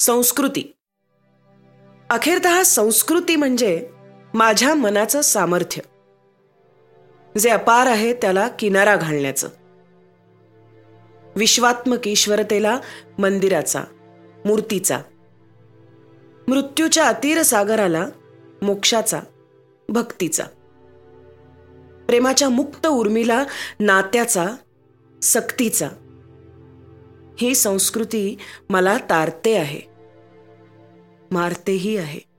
संस्कृती. अखेरतः संस्कृती म्हणजे माझ्या मनाचं सामर्थ्य, जे अपार आहे त्याला किनारा घालण्याचं. विश्वात्मक ईश्वरतेला मंदिराचा, मूर्तीचा, मृत्यूच्या अतीर सागराला मोक्षाचा, भक्तीचा, प्रेमाच्या मुक्त उर्मीला नात्याचा, सक्तीचा. ही संस्कृती मला तारते आहे, मारतेही आहे.